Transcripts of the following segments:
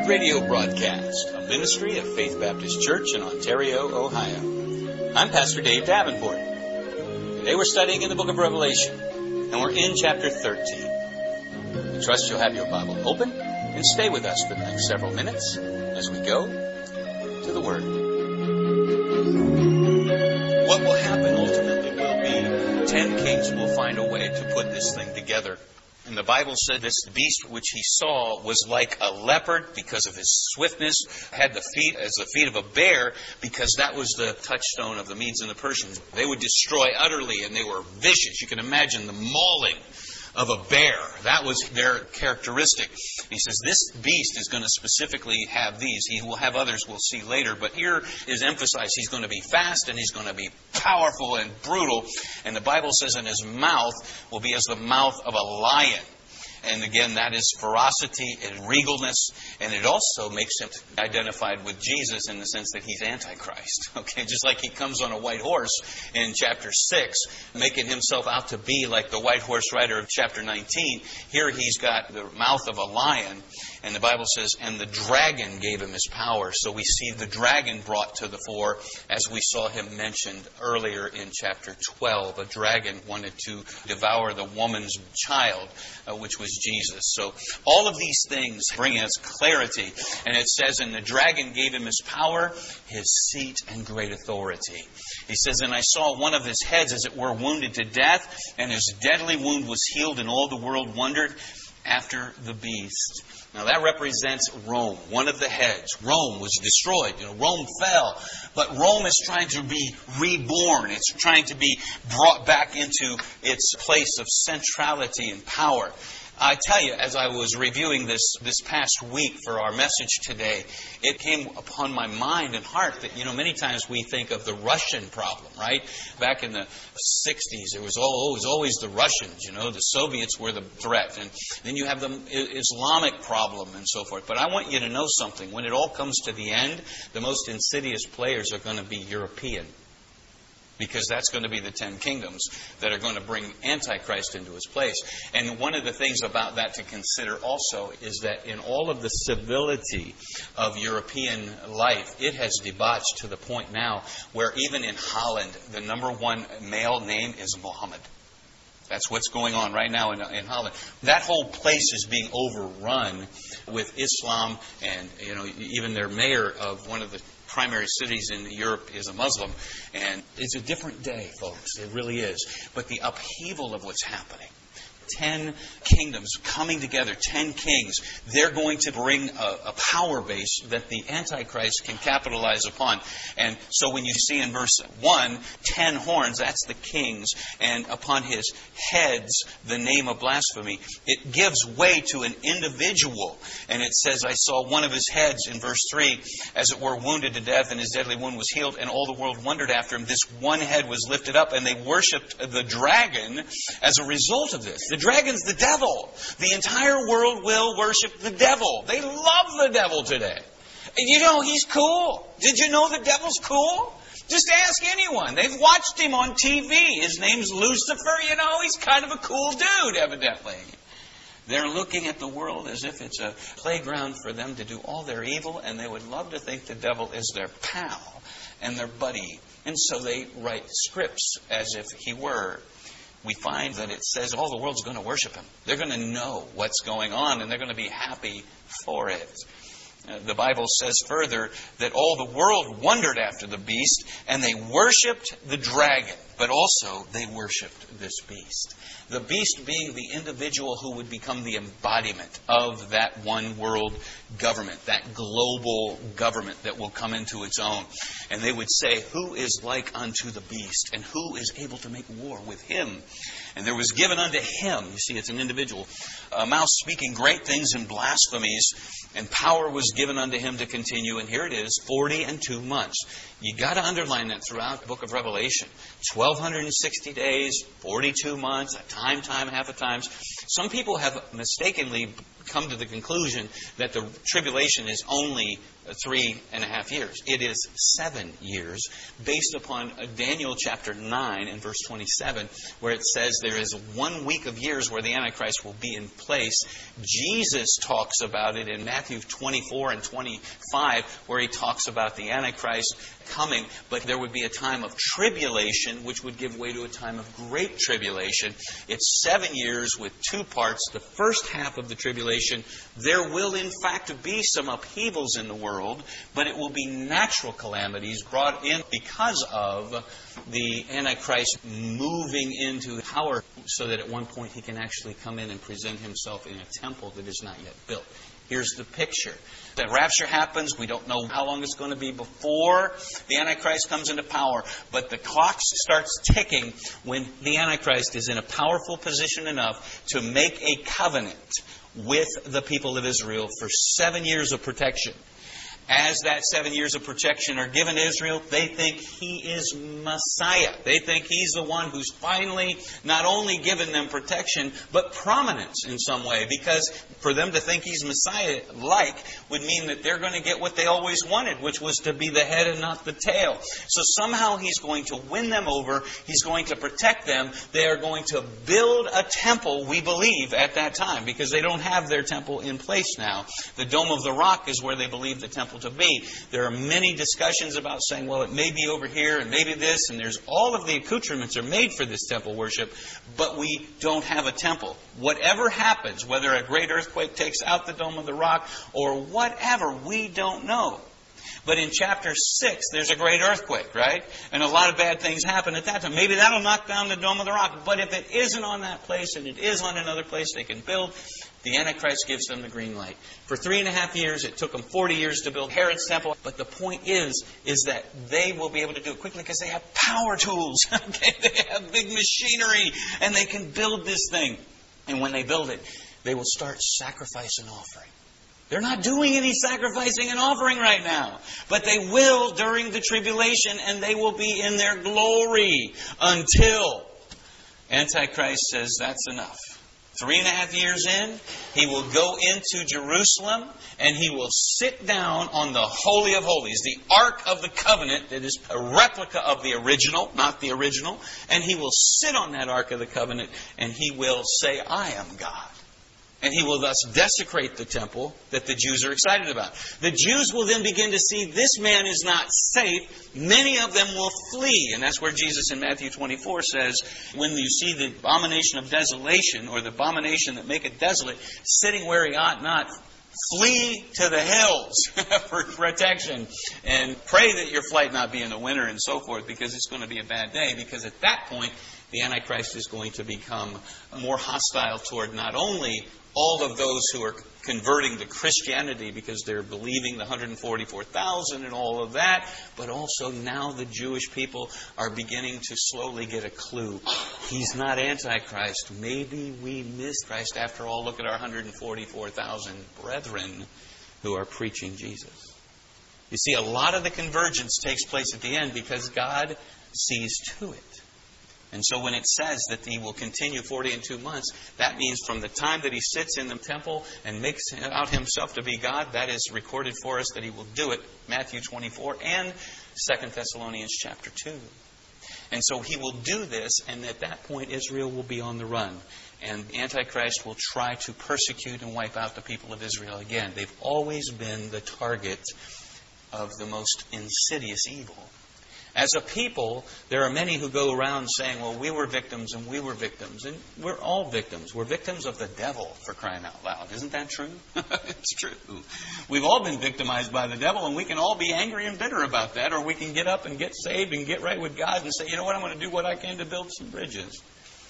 radio broadcast, a ministry of Faith Baptist Church in Ontario, Ohio. I'm Pastor Dave Davenport. Today we're studying in the book of Revelation, and we're in chapter 13. I trust you'll have your Bible open and stay with us for the next several minutes as we go to the Word. What will happen ultimately will be 10 kings will find a way to put this thing together. And the Bible said this beast which he saw was like a leopard because of his swiftness, had the feet as the feet of a bear because that was the touchstone of the Medes and the Persians. They would destroy utterly and they were vicious. You can imagine the mauling of a bear. That was their characteristic. He says this beast is going to specifically have these. He will have others we'll see later. But here is emphasized he's going to be fast and he's going to be powerful and brutal. And the Bible says in his mouth will be as the mouth of a lion. And again, that is ferocity and regalness. And it also makes him identified with Jesus in the sense that he's Antichrist. Okay, just like he comes on a white horse in chapter 6, making himself out to be like the white horse rider of chapter 19. Here he's got the mouth of a lion. And the Bible says, and the dragon gave him his power. So we see the dragon brought to the fore as we saw him mentioned earlier in chapter 12. A dragon wanted to devour the woman's child, which was Jesus. So all of these things bring us clarity. And it says, and the dragon gave him his power, his seat, and great authority. He says, and I saw one of his heads as it were wounded to death, and his deadly wound was healed, and all the world wondered after the beast. Now that represents Rome, one of the heads. Rome was destroyed. Rome fell. But Rome is trying to be reborn. It's trying to be brought back into its place of centrality and power. I tell you, as I was reviewing this past week for our message today, it came upon my mind and heart that, many times we think of the Russian problem, right? Back in the 60s, it was always the Russians, the Soviets were the threat. And then you have the Islamic problem and so forth. But I want you to know something. When it all comes to the end, the most insidious players are going to be European. Because that's going to be the 10 kingdoms that are going to bring Antichrist into his place. And one of the things about that to consider also is that in all of the civility of European life, it has debauched to the point now where even in Holland, the number one male name is Mohammed. That's what's going on right now in Holland. That whole place is being overrun with Islam, and even their mayor of one of the primary cities in Europe is a Muslim. And it's a different day, folks. It really is. But the upheaval of what's happening, 10 kingdoms coming together, 10 kings, they're going to bring a power base that the Antichrist can capitalize upon. And so when you see in verse 1, 10 horns, that's the kings, and upon his heads the name of blasphemy, it gives way to an individual. And it says, I saw one of his heads in verse 3, as it were wounded to death, and his deadly wound was healed, and all the world wondered after him. This one head was lifted up, and they worshipped the dragon as a result of this. The dragon's the devil. The entire world will worship the devil. They love the devil today. And he's cool. Did you know the devil's cool? Just ask anyone. They've watched him on TV. His name's Lucifer. He's kind of a cool dude, evidently. They're looking at the world as if it's a playground for them to do all their evil, and they would love to think the devil is their pal and their buddy. And so they write scripts as if he were. We find that it says all the world's going to worship him. They're going to know what's going on, and they're going to be happy for it. The Bible says further that all the world wondered after the beast, and they worshipped the dragon, but also they worshipped this beast. The beast being the individual who would become the embodiment of that one world government, that global government that will come into its own. And they would say, who is like unto the beast, and who is able to make war with him? And there was given unto him, you see, it's an individual, a mouth speaking great things and blasphemies, and power was given unto him to continue. And here it is, 42 months. You got to underline that throughout the book of Revelation. 1,260 days, 42 months, a time, half a times. Some people have mistakenly come to the conclusion that the tribulation is only 3.5 years. It is 7 years, based upon Daniel chapter 9 and verse 27, where it says there is 1 week of years where the Antichrist will be in place. Jesus talks about it in Matthew 24 and 25, where he talks about the Antichrist coming, but there would be a time of tribulation, which would give way to a time of great tribulation. It's 7 years with 2 parts. The first half of the tribulation, there will in fact be some upheavals in the world, but it will be natural calamities brought in because of the Antichrist moving into power, so that at one point he can actually come in and present himself in a temple that is not yet built. Here's the picture. The rapture happens. We don't know how long it's going to be before the Antichrist comes into power. But the clock starts ticking when the Antichrist is in a powerful position enough to make a covenant with the people of Israel for 7 years of protection. As that 7 years of protection are given to Israel, they think he is Messiah. They think he's the one who's finally not only given them protection, but prominence in some way. Because for them to think he's Messiah-like would mean that they're going to get what they always wanted, which was to be the head and not the tail. So somehow he's going to win them over. He's going to protect them. They are going to build a temple, we believe, at that time, because they don't have their temple in place now. The Dome of the Rock is where they believe the temple to be. There are many discussions about saying, well, it may be over here and maybe this, and there's all of the accoutrements are made for this temple worship, but we don't have a temple. Whatever happens, whether a great earthquake takes out the Dome of the Rock or whatever, we don't know. But in chapter 6, there's a great earthquake, right? And a lot of bad things happen at that time. Maybe that'll knock down the Dome of the Rock. But if it isn't on that place and it is on another place they can build, the Antichrist gives them the green light. For 3.5 years, it took them 40 years to build Herod's temple. But the point is that they will be able to do it quickly because they have power tools. Okay? They have big machinery and they can build this thing. And when they build it, they will start sacrifice and offering. They're not doing any sacrificing and offering right now. But they will during the tribulation, and they will be in their glory until Antichrist says that's enough. 3.5 years in, he will go into Jerusalem and he will sit down on the Holy of Holies, the Ark of the Covenant that is a replica of the original, not the original. And he will sit on that Ark of the Covenant and he will say, I am God. And he will thus desecrate the temple that the Jews are excited about. The Jews will then begin to see this man is not safe. Many of them will flee. And that's where Jesus in Matthew 24 says, when you see the abomination of desolation, or the abomination that maketh desolate, sitting where he ought not, flee to the hills for protection. And pray that your flight not be in the winter and so forth, because it's going to be a bad day. Because at that point, the Antichrist is going to become more hostile toward not only all of those who are converting to Christianity because they're believing the 144,000 and all of that, but also now the Jewish people are beginning to slowly get a clue. He's not Antichrist. Maybe we missed Christ. After all, look at our 144,000 brethren who are preaching Jesus. You see, a lot of the convergence takes place at the end because God sees to it. And so when it says that he will continue 40 and 2 months, that means from the time that he sits in the temple and makes out himself to be God, that is recorded for us that he will do it, Matthew 24 and 2 Thessalonians chapter 2. And so he will do this, and at that point Israel will be on the run. And Antichrist will try to persecute and wipe out the people of Israel again. They've always been the target of the most insidious evil. As a people, there are many who go around saying, well, we were victims and we were victims. And we're all victims. We're victims of the devil, for crying out loud. Isn't that true? It's true. We've all been victimized by the devil, and we can all be angry and bitter about that. Or we can get up and get saved and get right with God and say, you know what, I'm going to do what I can to build some bridges.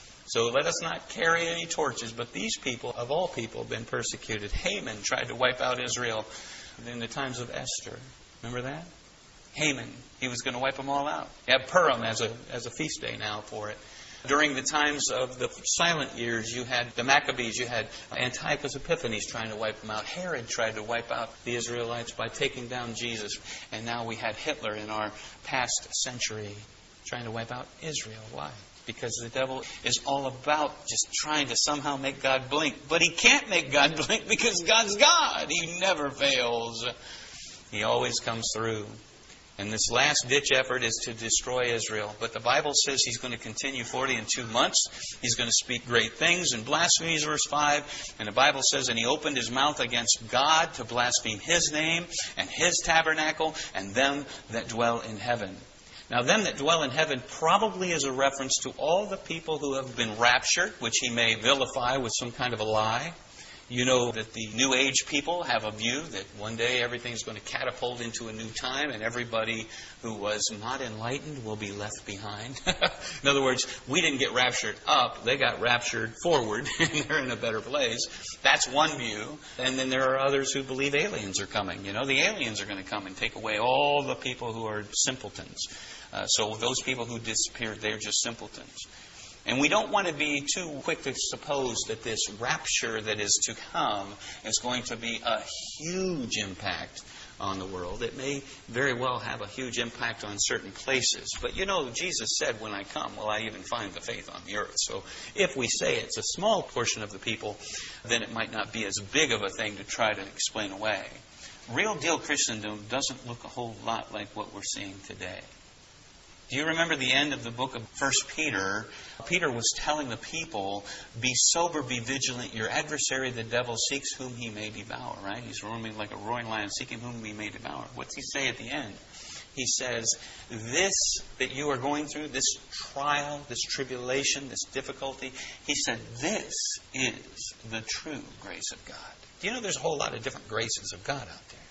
So let us not carry any torches. But these people, of all people, have been persecuted. Haman tried to wipe out Israel in the times of Esther. Remember that? Haman, he was going to wipe them all out. You have Purim as a feast day now for it. During the times of the silent years, you had the Maccabees, you had Antiochus Epiphanes trying to wipe them out. Herod tried to wipe out the Israelites by taking down Jesus. And now we had Hitler in our past century trying to wipe out Israel. Why? Because the devil is all about just trying to somehow make God blink. But he can't make God blink because God's God. He never fails. He always comes through. And this last-ditch effort is to destroy Israel. But the Bible says He's going to continue 42 months. He's going to speak great things and blasphemies, verse 5. And the Bible says, and He opened His mouth against God to blaspheme His name and His tabernacle and them that dwell in heaven. Now, them that dwell in heaven probably is a reference to all the people who have been raptured, which He may vilify with some kind of a lie. You know that the New Age people have a view that one day everything's going to catapult into a new time and everybody who was not enlightened will be left behind. In other words, we didn't get raptured up, they got raptured forward and they're in a better place. That's one view. And then there are others who believe aliens are coming. You know, the aliens are going to come and take away all the people who are simpletons. So those people who disappeared, they're just simpletons. And we don't want to be too quick to suppose that this rapture that is to come is going to be a huge impact on the world. It may very well have a huge impact on certain places. But you know, Jesus said, when I come, will I even find the faith on the earth? So if we say it's a small portion of the people, then it might not be as big of a thing to try to explain away. Real deal Christendom doesn't look a whole lot like what we're seeing today. Do you remember the end of the book of 1 Peter? Peter was telling the people, be sober, be vigilant. Your adversary, the devil, seeks whom he may devour, right? He's roaming like a roaring lion, seeking whom he may devour. What's he say at the end? He says, this that you are going through, this trial, this tribulation, this difficulty, he said, this is the true grace of God. Do you know there's a whole lot of different graces of God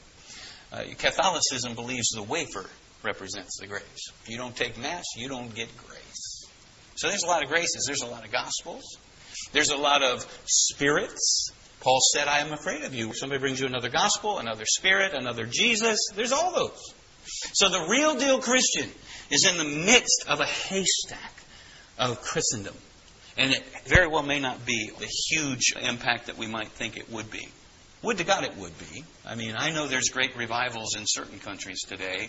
out there? Catholicism believes the wafer represents the grace. If you don't take Mass, you don't get grace. So there's a lot of graces. There's a lot of Gospels. There's a lot of spirits. Paul said, I am afraid of you. Somebody brings you another Gospel, another Spirit, another Jesus. There's all those. So the real deal Christian is in the midst of a haystack of Christendom. And it very well may not be the huge impact that we might think it would be. Would to God it would be. I mean, I know there's great revivals in certain countries today.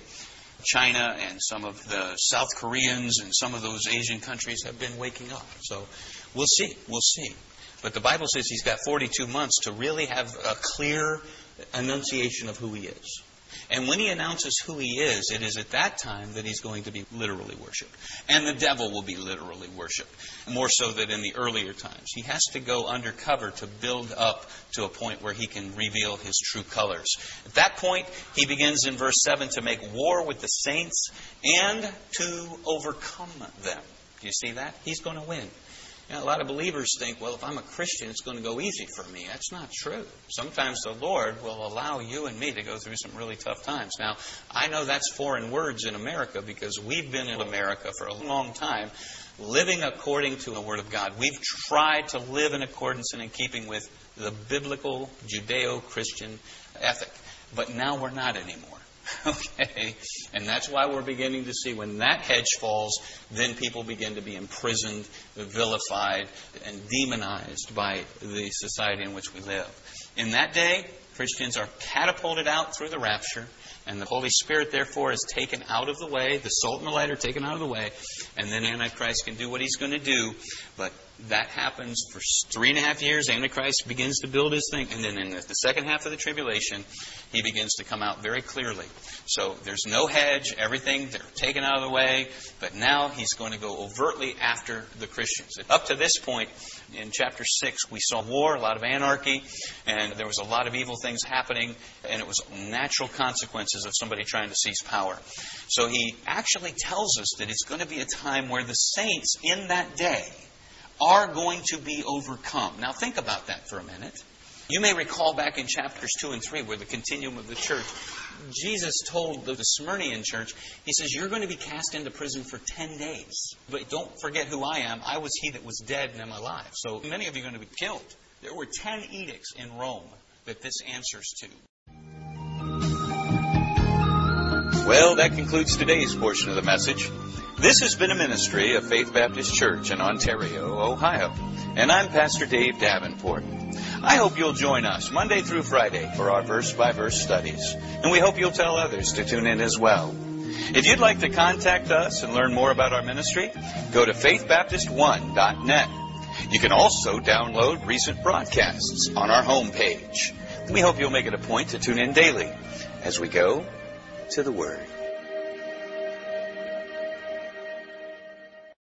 China and some of the South Koreans and some of those Asian countries have been waking up. So we'll see. We'll see. But the Bible says He's got 42 months to really have a clear enunciation of who He is. And when He announces who He is, it is at that time that He's going to be literally worshipped. And the devil will be literally worshipped. More so than in the earlier times. He has to go undercover to build up to a point where He can reveal His true colors. At that point, He begins in verse 7 to make war with the saints and to overcome them. Do you see that? He's going to win. You know, a lot of believers think, well, if I'm a Christian, it's going to go easy for me. That's not true. Sometimes the Lord will allow you and me to go through some really tough times. Now, I know that's foreign words in America because we've been in America for a long time living according to the Word of God. We've tried to live in accordance and in keeping with the biblical Judeo-Christian ethic. But now we're not anymore. Okay? And that's why we're beginning to see when that hedge falls, then people begin to be imprisoned, vilified, and demonized by the society in which we live. In that day, Christians are catapulted out through the rapture, and the Holy Spirit, therefore, is taken out of the way. The salt and the light are taken out of the way, and then Antichrist can do what he's going to do. But that happens for 3.5 years. Antichrist begins to build his thing. And then in the second half of the tribulation, he begins to come out very clearly. So there's no hedge. Everything, they're taken out of the way. But now he's going to go overtly after the Christians. Up to this point, in chapter 6, we saw war, a lot of anarchy, and there was a lot of evil things happening, and it was natural consequences of somebody trying to seize power. So he actually tells us that it's going to be a time where the saints in that day are going to be overcome. Now think about that for a minute. You may recall back in chapters 2 and 3 where the continuum of the church, Jesus told the Smyrnian church, He says, you're going to be cast into prison for 10 days. But don't forget who I am. I was He that was dead and am alive. So many of you are going to be killed. There were 10 edicts in Rome that this answers to. Well, that concludes today's portion of the message. This has been a ministry of Faith Baptist Church in Ontario, Ohio. And I'm Pastor Dave Davenport. I hope you'll join us Monday through Friday for our verse-by-verse studies. And we hope you'll tell others to tune in as well. If you'd like to contact us and learn more about our ministry, go to faithbaptist1.net. You can also download recent broadcasts on our homepage. We hope you'll make it a point to tune in daily. as we go to the Word.